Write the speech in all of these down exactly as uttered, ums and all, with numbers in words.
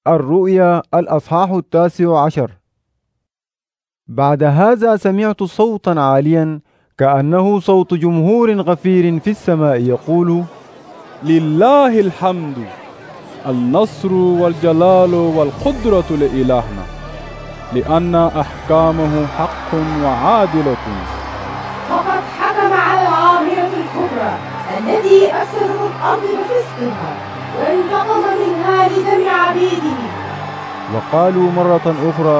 الرؤيا الأصحاح التاسع عشر. بعد هذا سمعت صوتا عاليا كأنه صوت جمهور غفير في السماء يقول: لله الحمد، النصر والجلال والقدرة لإلهنا، لأن أحكامه حق وعادلة. فقد حكم على العاهرة الكبرى التي أفسدت الأرض بفسقها وانتقم منها لدم عبيده. وقالوا مرة أخرى: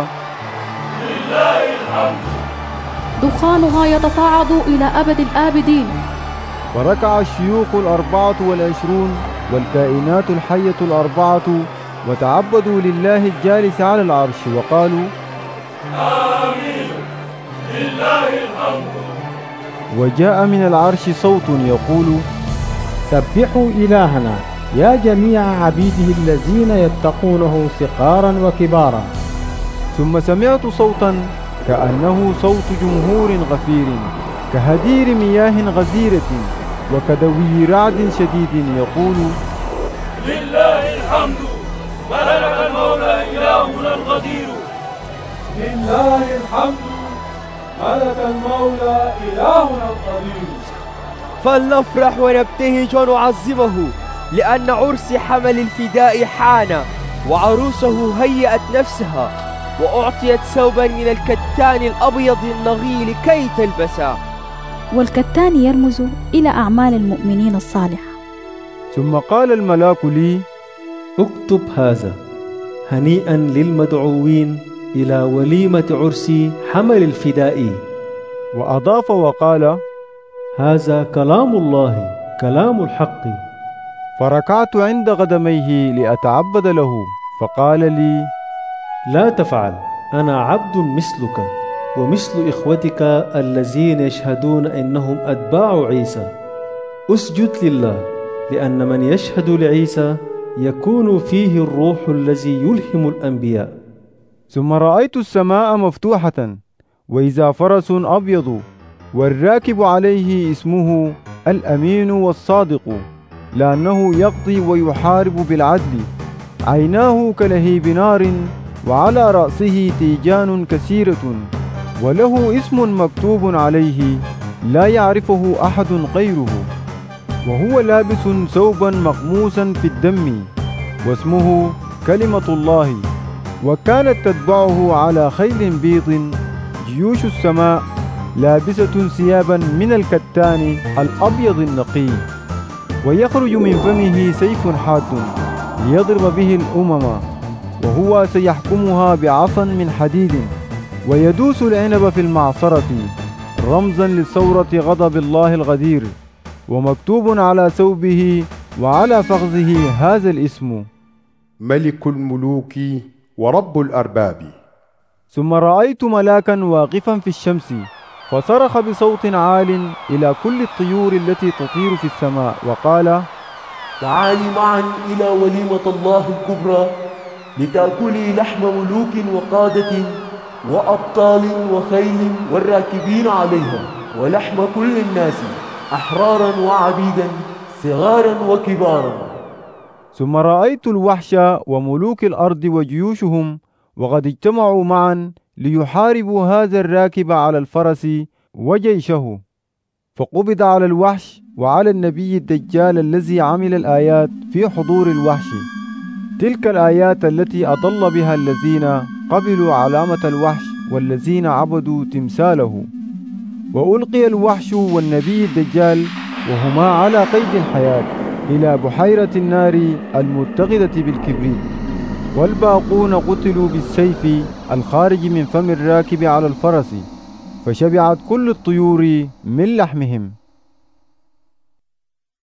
لله الحمد. دخانها يتصاعد إلى أبد الآبدين. وركع الشيوخ الأربعة والعشرون والكائنات الحية الأربعة وتعبدوا لله الجالس على العرش وقالوا: آمين، لله الحمد. وجاء من العرش صوت يقول: سبحوا إلهنا يا جميع عبيده الذين يتقونه صغارا وكبارا. ثم سمعت صوتا كأنه صوت جمهور غفير كهدير مياه غزيرة وكدوي رعد شديد يقول: لله الحمد، ملك المولى إلهنا القدير. لله الحمد، ملك المولى إلهنا القدير. فلنفرح ونبتهج ونعظمه، لأن عرس حمل الفداء حان، وعروسه هيأت نفسها وأعطيت ثوبا من الكتان الأبيض النغيل كي تلبسه. والكتان يرمز إلى أعمال المؤمنين الصالحة. ثم قال الملاك لي: اكتب هذا، هنيئا للمدعوين إلى وليمة عرس حمل الفداء. وأضاف وقال: هذا كلام الله، كلام الحق. فركعت عند قدميه لأتعبد له، فقال لي: لا تفعل، أنا عبد مثلك ومثل إخوتك الذين يشهدون إنهم أتباع عيسى. أسجد لله، لأن من يشهد لعيسى يكون فيه الروح الذي يلهم الأنبياء. ثم رأيت السماء مفتوحة، وإذا فرس أبيض، والراكب عليه اسمه الأمين والصادق، لأنه يقضي ويحارب بالعدل. عيناه كلهيب نار، وعلى رأسه تيجان كثيرة، وله اسم مكتوب عليه لا يعرفه أحد غيره. وهو لابس ثوبا مغموسا في الدم، واسمه كلمة الله. وكانت تتبعه على خيل بيض جيوش السماء لابسة ثيابا من الكتان الأبيض النقي، ويخرج من فمه سيف حاد ليضرب به الأمم، وهو سيحكمها بعصا من حديد، ويدوس العنب في المعصرة، رمزا لثورة غضب الله الغدير. ومكتوب على ثوبه وعلى فخذه هذا الاسم: ملك الملوك ورب الأرباب. ثم رأيت ملاكا واقفا في الشمس، فصرخ بصوت عال إلى كل الطيور التي تطير في السماء وقال: تعالي معا إلى وليمة الله الكبرى، لتأكلي لحم ملوك وقادة وأبطال وخيل والراكبين عليها، ولحم كل الناس أحرارا وعبيدا صغارا وكبارا. ثم رأيت الوحش وملوك الأرض وجيوشهم، وقد اجتمعوا معا ليحاربوا هذا الراكب على الفرس وجيشه. فقبض على الوحش وعلى النبي الدجال الذي عمل الآيات في حضور الوحش، تلك الآيات التي أضل بها الذين قبلوا علامة الوحش والذين عبدوا تمثاله. وألقي الوحش والنبي الدجال وهما على قيد الحياة إلى بحيرة النار المتقدة بالكبريت، والباقون قتلوا بالسيف الخارج من فم الراكب على الفرس، فشبعت كل الطيور من لحمهم.